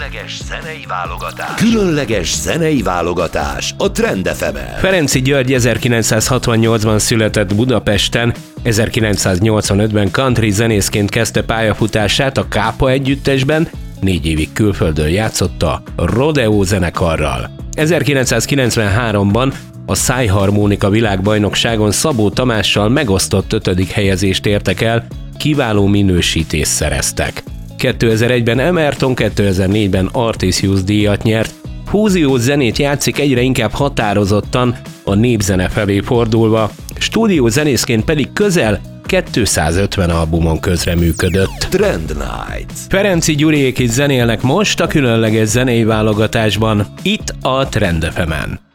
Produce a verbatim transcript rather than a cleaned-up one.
Különleges zenei válogatás. Különleges zenei válogatás a Trend ef emen. Ferenczy György ezerkilencszázhatvannyolcban született Budapesten, ezerkilencszáznyolcvanötben country zenészként kezdte pályafutását a Kápa együttesben, négy évig külföldön játszott a Rodeo zenekarral. ezerkilencszázkilencvenháromban a szájharmonika világbajnokságon Szabó Tamással megosztott ötödik helyezést értek el, kiváló minősítést szereztek. kétezer-egyben Emerton, kétezer-négyben Artisius díjat nyert, fúziós zenét játszik egyre inkább határozottan, a népzene felé fordulva, stúdiózenészként pedig közel kétszázötven albumon közreműködött. Trend Night. Ferenczy Gyuriék is zenélnek most a különleges zenei válogatásban, itt a Trend ef emen.